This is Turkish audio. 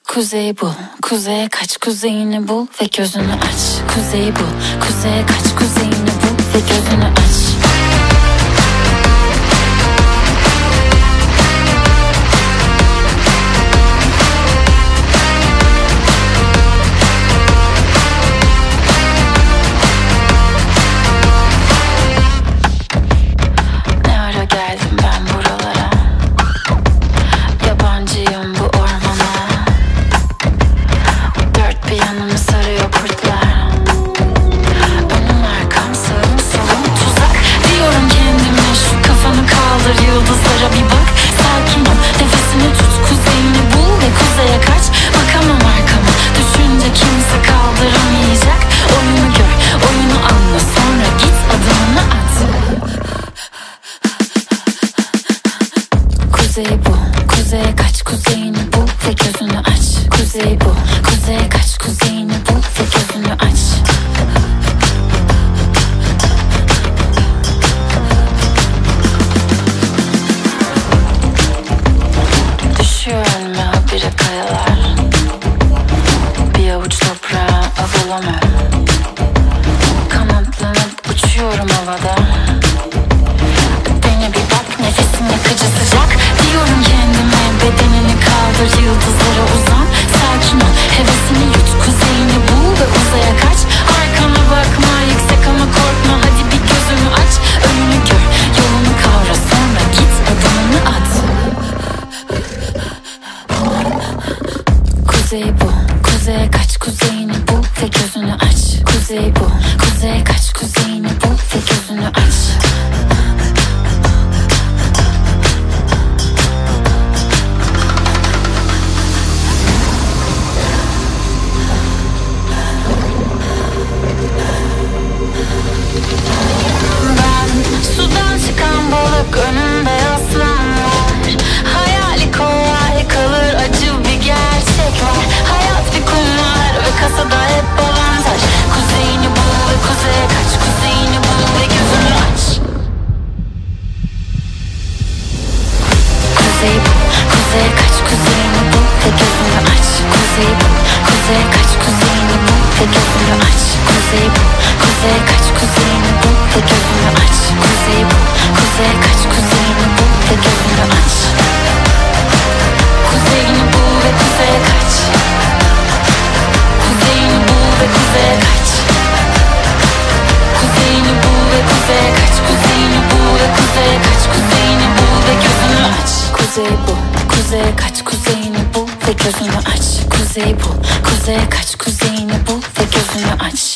Kuzey bul, kuzeye kaç, kuzeyini bul ve gözünü aç. Kuzey bul, kuzeye kaç, kuzeyini bul ve gözünü aç. Ne ara geldim ben buralara, yabancıyım bu ormana. Dört bir yanımı sarıyor kurtlar, önüm arkam sağım solum tuzak. Diyorum kendime şu kafanı kaldır, yıldızlara bir bak. Sakin ol, nefesini tut, kuzeyini bul ve kuzeye kaç. Bakamam arkama, düşünce kimse kaldıramayacak. Oyunu gör, oyunu anla, sonra git adımını at. Kuzey bul, kuzeye kaç, kuzeyini bul ve gözünü aç. Kuzey bul, kuzeye kaç, kuzeyini bul ve gözünü aç. Düşüyor önüme habire kayalar, bir avuç toprağa av olamam. Kanatlanıp uçuyorum havada, beni bir bak, nefesim yakıcı sıcak. Diyorum kendime bedenini kaldır, yıldızlara uzan. Sakin ol, hevesini yut, kuzeyini bul ve uzaya kaç. Arkana bakma, yüksek ama korkma, hadi bir gözünü aç. Önünü gör, yolunu kavra, sonra git adımını at. Kuzey bul, kuzeye kaç, kuzeyini bul ve gözünü aç. Kuzey bul, kuzeye kaç, kuzeyini bul ve gözünü aç. Ben sudan çıkan balık, önümde aslan var. Hayali kolay kalır, acı bir gerçek var. Hayat bir kumar ve kasada hep avantaj. Kuzeyini bul ve kuzeye kaç, kuzeyini bul ve gözünü aç. Kuzey bul, kuzeye kaç, kuzeyini bul ve gözünü aç. Kuzey bul, kuzeye kaç, kuzeyini bul ve gözünü aç. Kuzey bul, kuzeye kaç, kuzeyini bul ve gözünü aç. Kuzey bul, kuzeye kaç, kuzeyini bul ve gözünü aç. Kuzeyini bul ve kuzeye kaç. Kuzeyini bul ve kuzeye kaç. Kuzeyini bul ve kuzeye kaç. Kuzeyini bul ve kuzeye kaç. Kuzeyini bul ve gözünü aç. Kuzey bul, kuzeye kaç, kuzeyini bul ve gözünü aç. Kuzey bul, kuzeye kaç, kuzeyini bul ve gözünü aç.